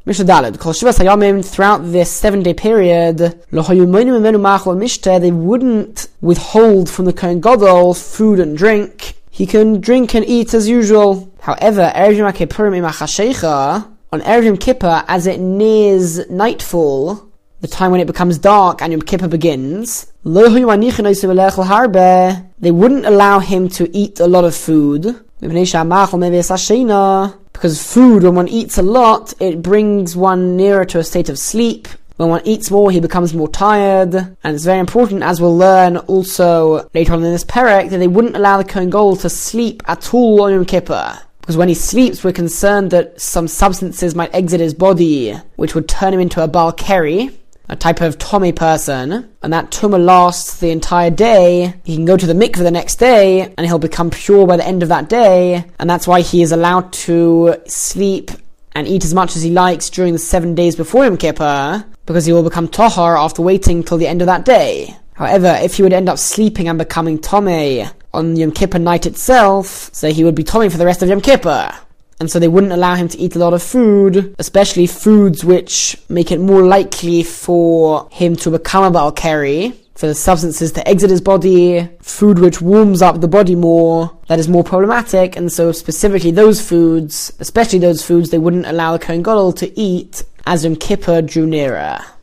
Mishnah Daled, Kol Shivas Hayamim, throughout this 7-day period, they wouldn't withhold from the Kohen Gadol food and drink. He can drink and eat as usual. However, Erev Yom Kippurim on Erev Yom Kippur, as it nears nightfall, the time when it becomes dark and Yom Kippur begins, they wouldn't allow him to eat a lot of food. Because food, when one eats a lot, it brings one nearer to a state of sleep. When one eats more, he becomes more tired. And it's very important, as we'll learn also later on in this perek, that they wouldn't allow the Kohen Gadol to sleep at all on Yom Kippur. Because when he sleeps, we're concerned that some substances might exit his body, which would turn him into a Baal Keri, a type of Tomei person, and that Tumah lasts the entire day. He can go to the mikveh the next day, and he'll become pure by the end of that day, and that's why he is allowed to sleep and eat as much as he likes during the 7 days before Yom Kippur, because he will become Tahar after waiting till the end of that day. However, if he would end up sleeping and becoming Tomei on Yom Kippur night itself, so he would be Tomei for the rest of Yom Kippur. And so they wouldn't allow him to eat a lot of food, especially foods which make it more likely for him to become a Baal Keri, for the substances to exit his body, food which warms up the body more, that is more problematic, and so specifically those foods, especially those foods, they wouldn't allow the Kohen Gadol to eat as Yom Kippur drew nearer.